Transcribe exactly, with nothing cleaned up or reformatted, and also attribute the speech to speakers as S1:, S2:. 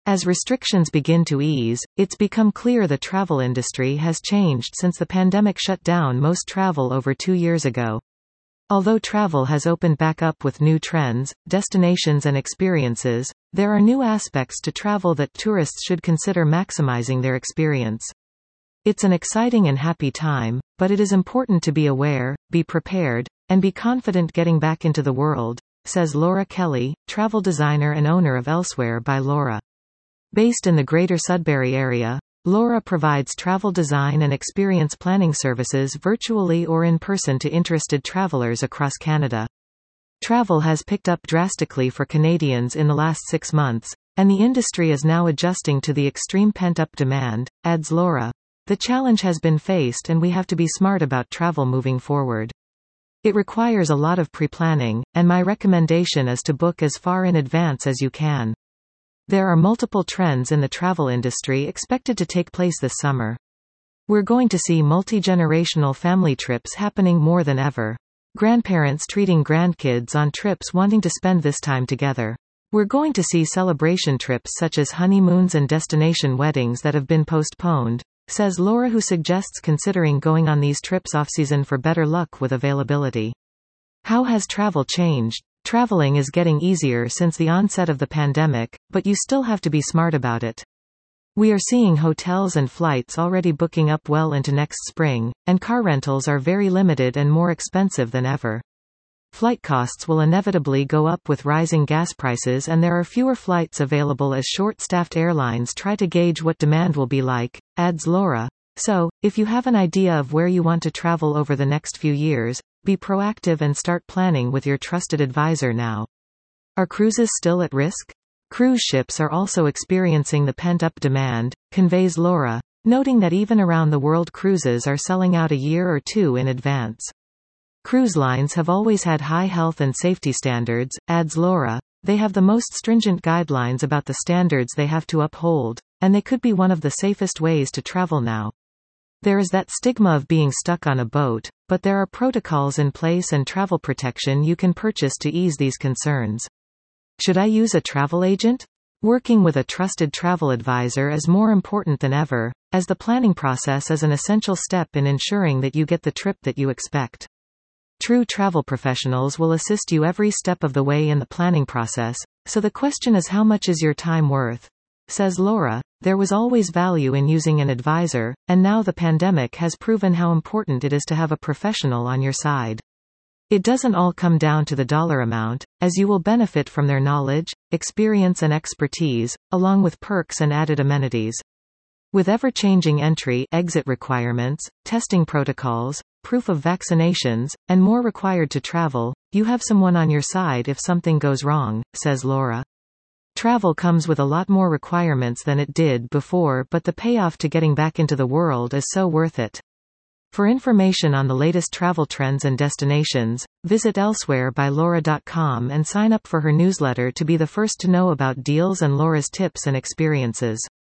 S1: As restrictions begin to ease, it's become clear the travel industry has changed since the pandemic shut down most travel over two years ago. Although travel has opened back up with new trends, destinations and experiences, there are new aspects to travel that tourists should consider maximizing their experience. It's an exciting and happy time, but it is important to be aware, be prepared, and be confident getting back into the world, says Laura Kelly, travel designer and owner of Elsewhere by Laura. Based in the Greater Sudbury area, Laura provides travel design and experience planning services virtually or in person to interested travelers across Canada. Travel has picked up drastically for Canadians in the last six months, and the industry is now adjusting to the extreme pent-up demand, adds Laura. The challenge has been faced and we have to be smart about travel moving forward. It requires a lot of pre-planning, and my recommendation is to book as far in advance as you can. There are multiple trends in the travel industry expected to take place this summer. We're going to see multi-generational family trips happening more than ever. Grandparents treating grandkids on trips wanting to spend this time together. We're going to see celebration trips such as honeymoons and destination weddings that have been postponed, says Laura, who suggests considering going on these trips off-season for better luck with availability. How has travel changed? Traveling is getting easier since the onset of the pandemic, but you still have to be smart about it. We are seeing hotels and flights already booking up well into next spring, and car rentals are very limited and more expensive than ever. Flight costs will inevitably go up with rising gas prices, and there are fewer flights available as short-staffed airlines try to gauge what demand will be like, adds Laura. So, if you have an idea of where you want to travel over the next few years, be proactive and start planning with your trusted advisor now. Are cruises still at risk? Cruise ships are also experiencing the pent-up demand, conveys Laura, noting that even around the world cruises are selling out a year or two in advance. Cruise lines have always had high health and safety standards, adds Laura. They have the most stringent guidelines about the standards they have to uphold, and they could be one of the safest ways to travel now. There is that stigma of being stuck on a boat, but there are protocols in place and travel protection you can purchase to ease these concerns. Should I use a travel agent? Working with a trusted travel advisor is more important than ever, as the planning process is an essential step in ensuring that you get the trip that you expect. True travel professionals will assist you every step of the way in the planning process, so the question is, how much is your time worth? Says Laura. There was always value in using an advisor, and now the pandemic has proven how important it is to have a professional on your side. It doesn't all come down to the dollar amount, as you will benefit from their knowledge, experience and expertise, along with perks and added amenities. With ever-changing entry/exit requirements, testing protocols, proof of vaccinations, and more required to travel, you have someone on your side if something goes wrong, says Laura. Travel comes with a lot more requirements than it did before, but the payoff to getting back into the world is so worth it. For information on the latest travel trends and destinations, visit elsewhere by laura dot com and sign up for her newsletter to be the first to know about deals and Laura's tips and experiences.